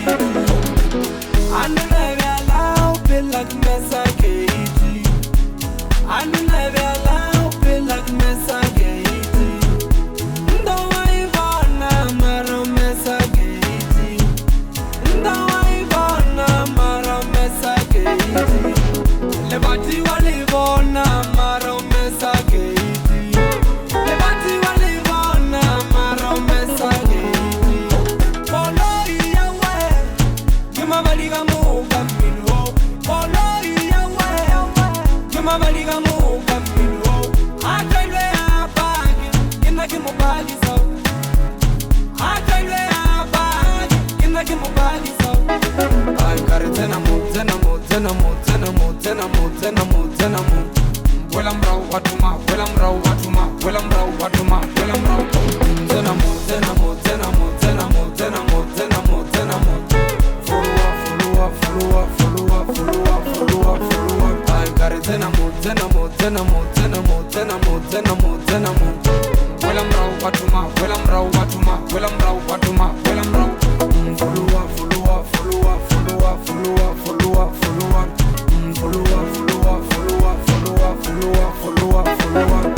Anu leve alau pelak mesa keiti. Anu leve alau pelak mesa keiti. Ndawa ivana maro mesa keiti. Ndawa ivana maro mesa keiti. Lebati walivona maro mesa keiti. Lebati walivona maro mesa keiti. Poloi yawe, gima baliga muga minho. Poloi yawe, gima baliga muga minho. Akailwe abagi, ina kimubali so. Akailwe abagi, ina kimubali so. Ankare tena mu, tena mu, tena mu, tena mu, tena mu, tena mu, tena mu. Wela mrau watuma, wela mrau watuma, wela mrau watuma, wela mrau. Tena mu, tena mu, tena mu, tena mu, tena mu, tena mu, tena mu. Follow up, follow up, follow up, follow up, follow up, follow up. Ankare tena mu, tena mu, tena mu, tena mu, tena mu, tena mu, tena mu. Wela mrau watuma, wela mrau watuma, wela mrau watuma, wela mrau. Follow up, follow up, follow up, follow up, follow up, follow up, follow up. Follow up, follow up, follow up, follow up, follow up, follow up, follow up.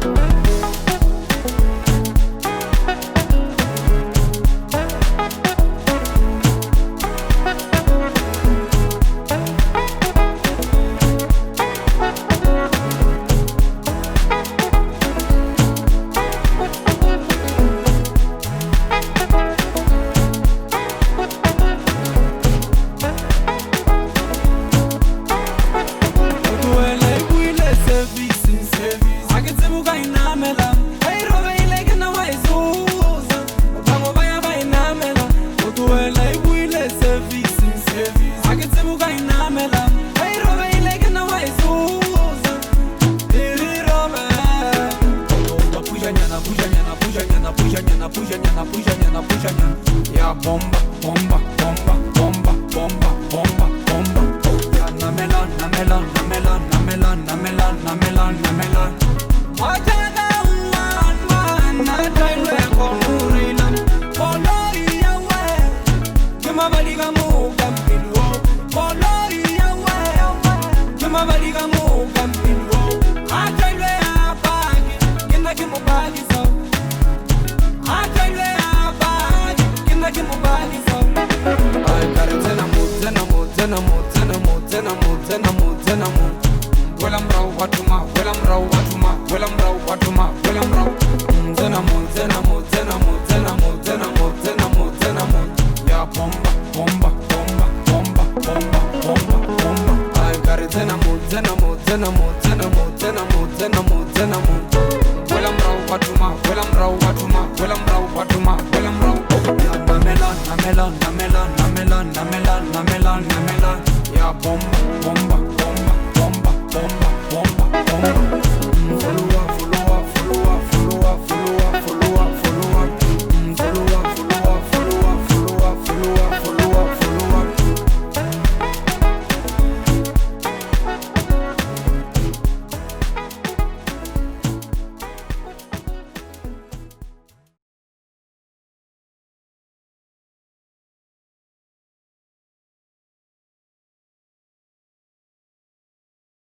Ya bomba, bomba, bomba, bomba, bomba, bomba, bomba. Ya na melon, na melon, na melon, na melon, na melon, na melon, na melon. Wajana man, na tailwe konurina. Poloi yawe, gima baliga muga minwo. Poloi yawe, gima baliga muga minwo. Atailwe abagi, kina kimubali so. Atailwe abagi, kina kimubali so. Ankare tena mu, tena mu, tena mu, tena mu, tena mu, tena mu, tena mu. Wela mrau watuma, wela mrau watuma, wela mrau watuma, wela mrau. Tena mu, tena mu, tena mu, tena mu, tena mu, tena mu, tena mu. Ya bomba, bomba, bomba, bomba, bomba, bomba, bomba. Ankare tena mu, tena mu, tena mu.